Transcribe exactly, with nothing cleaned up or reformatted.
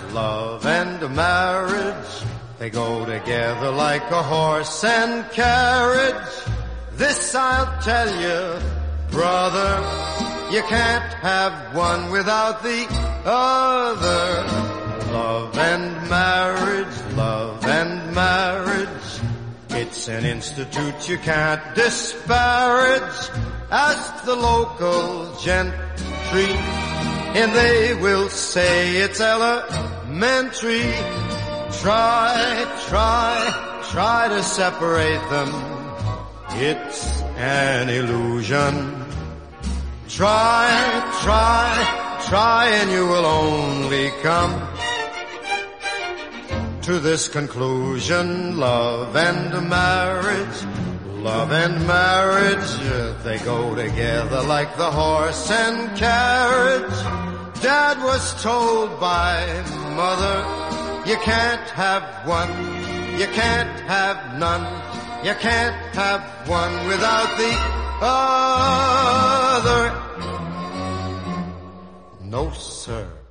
love and marriage, they go together like a horse and carriage. This I'll tell you, brother, you can't have one without the other. Love and marriage, love and marriage, it's an institute you can't disparage. Ask the local gentry, and they will say it's elementary. Try, try, try to separate them, it's an illusion. Try, try, try, and you will only come to this conclusion. Love and marriage, love and marriage, they go together like the horse and carriage. Dad was told by mother, you can't have one, you can't have none, you can't have one without the other. No, sir.